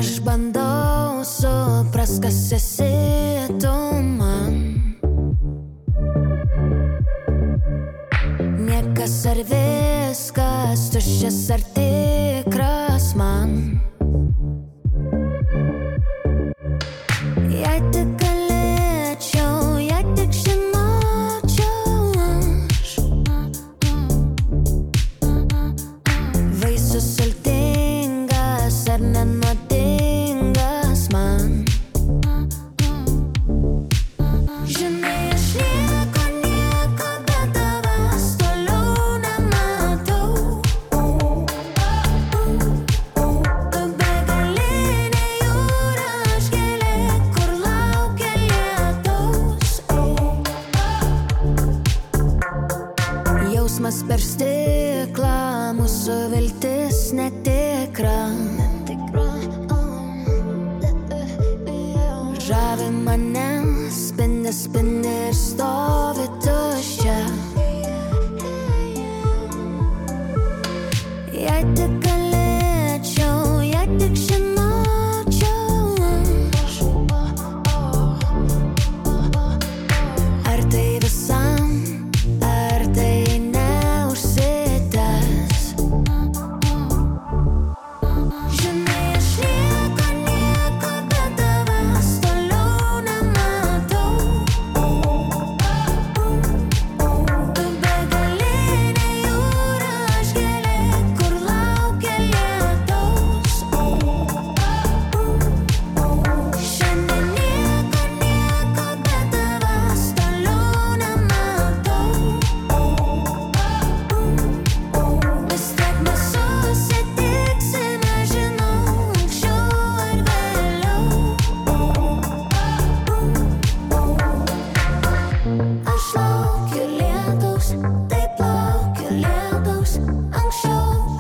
Aš bandau suprast, kas esi tu man. Niekas ar viskas, tuščias ar tikras man. Jei tik galėčiau, jei tik žinočiau aš. Vaisius sultingas ar nenuodingas man. Žinai, aš nieko be tavęs toliau nematau. Tu begalinė jūra, aš gėlė, kur laukia lietaus. Jausmas per stiklą, mūsų viltis netikra. Žavi mane, spindi, spindi ir stovi tuščia. Jei tik galėčiau, jei tik žinočiau aš. Ar tai visam, ar tai neužsitęs. Žinai, aš nieko be tavęs toliau nematau. Tu begalinė jūra, aš gėlė, kur laukia lietaus. Šiandien nieko be tavęs toliau nematau. Vis tiek mes susitiksime, žinau, anksčiau ar vėliau. Aš laukiu lietaus, taip laukiu lietaus, anksčiau